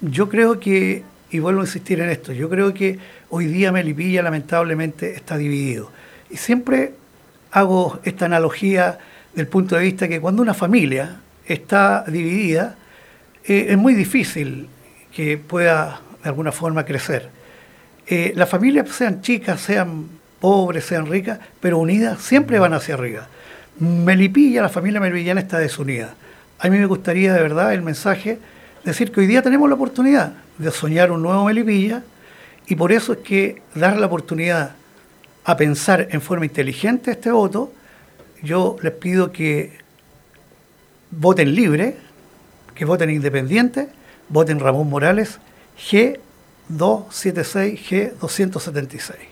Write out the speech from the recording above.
Yo creo que, y vuelvo a insistir en esto, yo creo que hoy día Melipilla lamentablemente está dividido. Y siempre hago esta analogía del punto de vista que cuando una familia está dividida, es muy difícil que pueda de alguna forma crecer. Las familias, sean chicas, sean pobres, sean ricas, pero unidas, siempre van hacia arriba. Melipilla, la familia melipillana está desunida. A mí me gustaría de verdad el mensaje, decir que hoy día tenemos la oportunidad de soñar un nuevo Melipilla, y por eso es que dar la oportunidad a pensar en forma inteligente este voto. Yo les pido que voten libre, que voten independiente, voten Ramón Morales, G276, G276.